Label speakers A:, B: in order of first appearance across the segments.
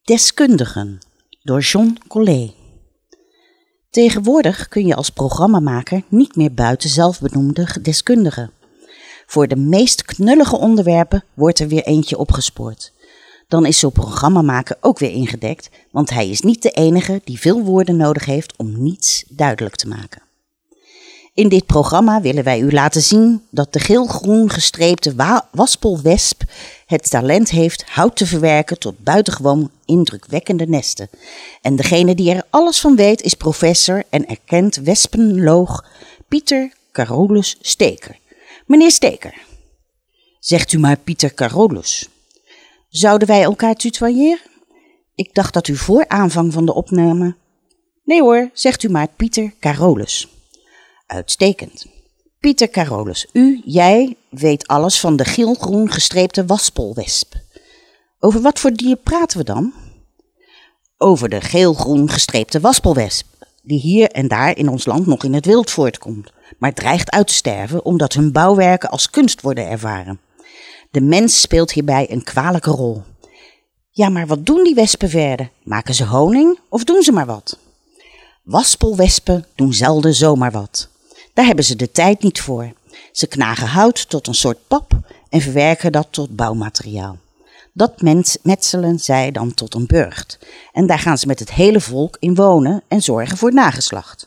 A: Deskundigen door John Collet. Tegenwoordig kun je als programmamaker niet meer buiten zelfbenoemde deskundigen. Voor de meest knullige onderwerpen wordt er weer eentje opgespoord. Dan is zo'n programmamaker ook weer ingedekt, want hij is niet de enige die veel woorden nodig heeft om niets duidelijk te maken. In dit programma willen wij u laten zien dat de geel-groen gestreepte waspelwesp het talent heeft hout te verwerken tot buitengewoon indrukwekkende nesten. En degene die er alles van weet is professor en erkend wespenloog Pieter Carolus Steker. Meneer Steker. Zegt u maar Pieter Carolus. Zouden wij elkaar tutoyeren? Ik dacht dat u voor aanvang van de opname... Nee hoor, zegt u maar Pieter Carolus. Uitstekend. Pieter Carolus, jij weet alles van de geel-groen gestreepte waspelwesp. Over wat voor dier praten we dan? Over de geel-groen gestreepte waspelwesp, die hier en daar in ons land nog in het wild voortkomt, maar dreigt uit te sterven omdat hun bouwwerken als kunst worden ervaren. De mens speelt hierbij een kwalijke rol. Ja, maar wat doen die wespen verder? Maken ze honing of doen ze maar wat? Waspelwespen doen zelden zomaar wat. Daar hebben ze de tijd niet voor. Ze knagen hout tot een soort pap en verwerken dat tot bouwmateriaal. Dat metselen zij dan tot een burcht. En daar gaan ze met het hele volk in wonen en zorgen voor nageslacht.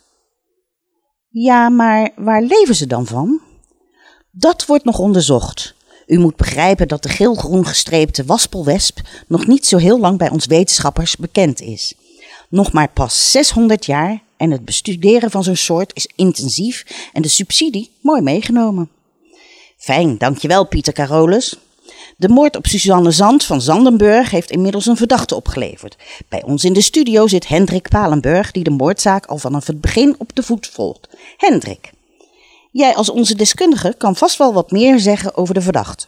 A: Ja, maar waar leven ze dan van? Dat wordt nog onderzocht. U moet begrijpen dat de geel-groen gestreepte waspelwesp nog niet zo heel lang bij ons wetenschappers bekend is. Nog maar pas 600 jaar en het bestuderen van zo'n soort is intensief en de subsidie mooi meegenomen. Fijn, dankjewel Pieter Carolus. De moord op Suzanne Zand van Zandenburg heeft inmiddels een verdachte opgeleverd. Bij ons in de studio zit Hendrik Palenburg, die de moordzaak al vanaf het begin op de voet volgt. Hendrik, jij als onze deskundige kan vast wel wat meer zeggen over de verdachte.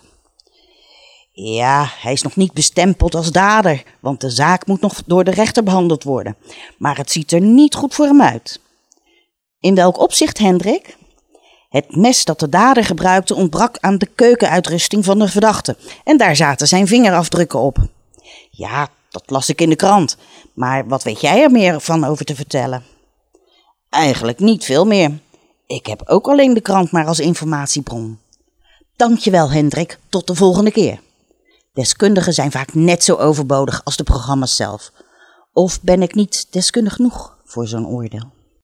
A: Ja, hij is nog niet bestempeld als dader, want de zaak moet nog door de rechter behandeld worden. Maar het ziet er niet goed voor hem uit. In welk opzicht, Hendrik? Het mes dat de dader gebruikte ontbrak aan de keukenuitrusting van de verdachte. En daar zaten zijn vingerafdrukken op. Ja, dat las ik in de krant. Maar wat weet jij er meer van over te vertellen? Eigenlijk niet veel meer. Ik heb ook alleen de krant maar als informatiebron. Dankjewel, Hendrik. Tot de volgende keer. Deskundigen zijn vaak net zo overbodig als de programma's zelf. Of ben ik niet deskundig genoeg voor zo'n oordeel?